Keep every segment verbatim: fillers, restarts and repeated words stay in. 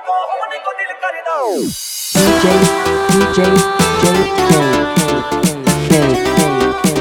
D J, D J, J K, K, K.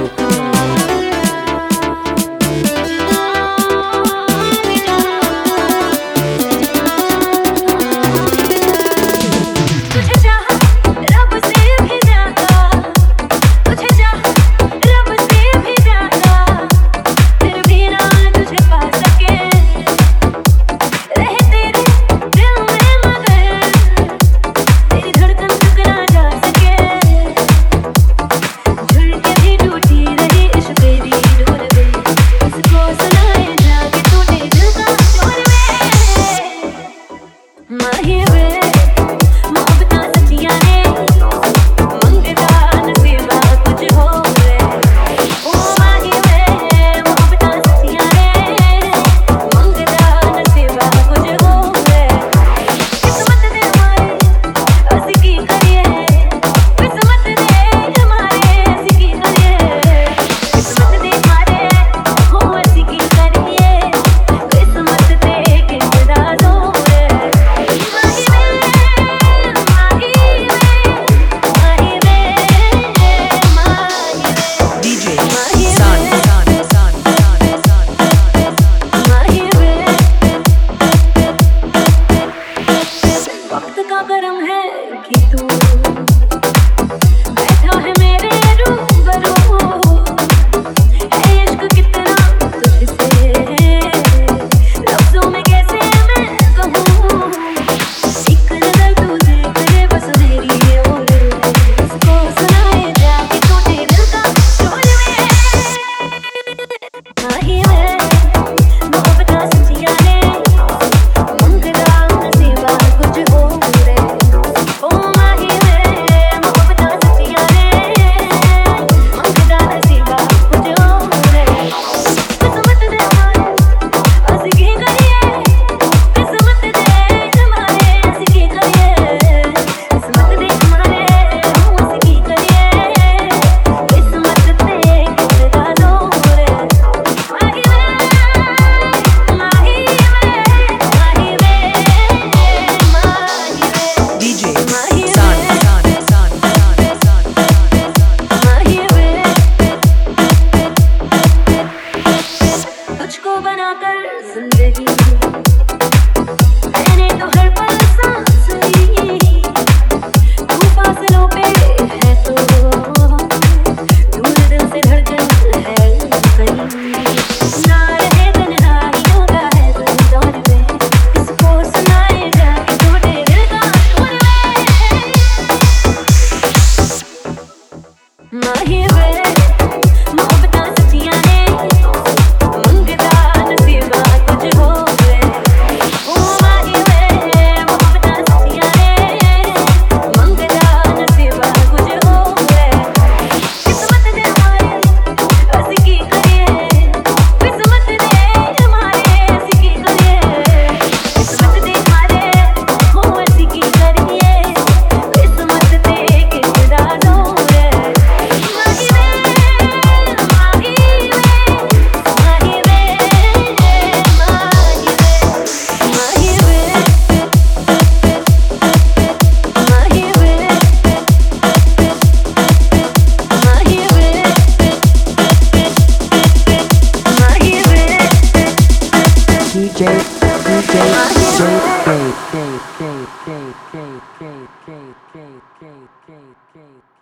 गरम है कि तू बैठा है मेरे रूबरू, है इश्क कितना तुझसे, लफ्जों में कैसे मैं कहूँ। एक नजर तू देख ले बस मेरी ओर, इसको सुनाए जाके टूटे दिल का शोर में। माही में मोहब्बत सच्चियां ने मंगला नसीबा कुछ हो। बनाकर जिंदगी मैंने तो हर पल सांस ली, तू फासलों पे है तो दूर दिल से धड़कन है कहीं, ना रहे तन्हाइयों का है दौर में, इसको सुनाए जाके टूटे दिल का शोर में। माही वे मोहब्बत सच्चियां ने D J, D J, J K, K, K, K, K, K, K, K, K, K, K.